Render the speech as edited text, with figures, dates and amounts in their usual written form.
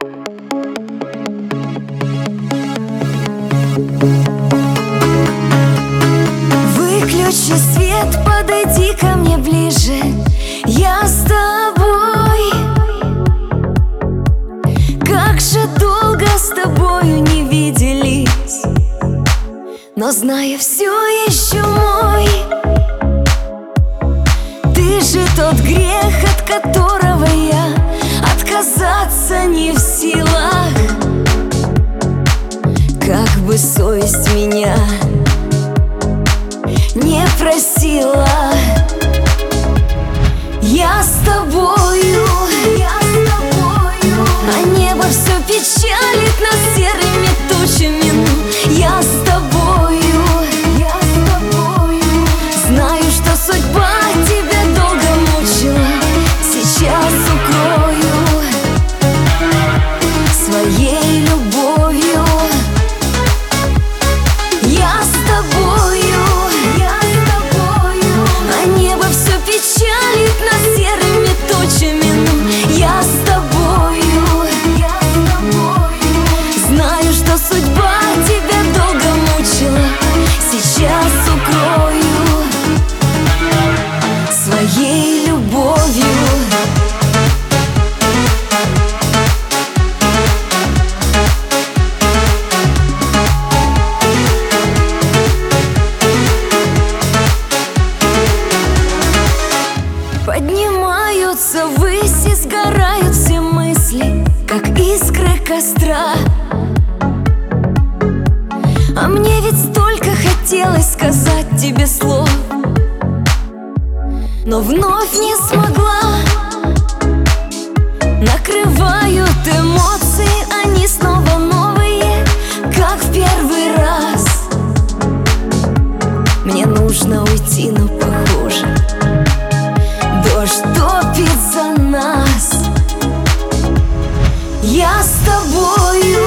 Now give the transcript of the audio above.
Выключи свет, подойди ко мне ближе. Я с тобой. Как же долго с тобою не виделись, но знаю, все еще мой. Ты же тот грех, от которого я отказаться не в силах. Как бы совесть меня не просила. Я с тобою, а небо все печалит нас серыми тучами. Я с тобою, знаю, что судьба тебя долго мучила. Сейчас укрою своей любовью. Я с тобою, а небо все печалит нас серыми тучами. Я с тобою, знаю, что судьба тебя долго мучила. Сейчас укрою своей любовью. Поднимаются ввысь и сгорают все мысли, как искры костра. А мне ведь столько хотелось сказать тебе слов, но вновь не смогла. Накрывают эмоции, они снова новые, как в первый раз. Мне нужно уйти, но похоже дождь топит за нас. Я с тобою,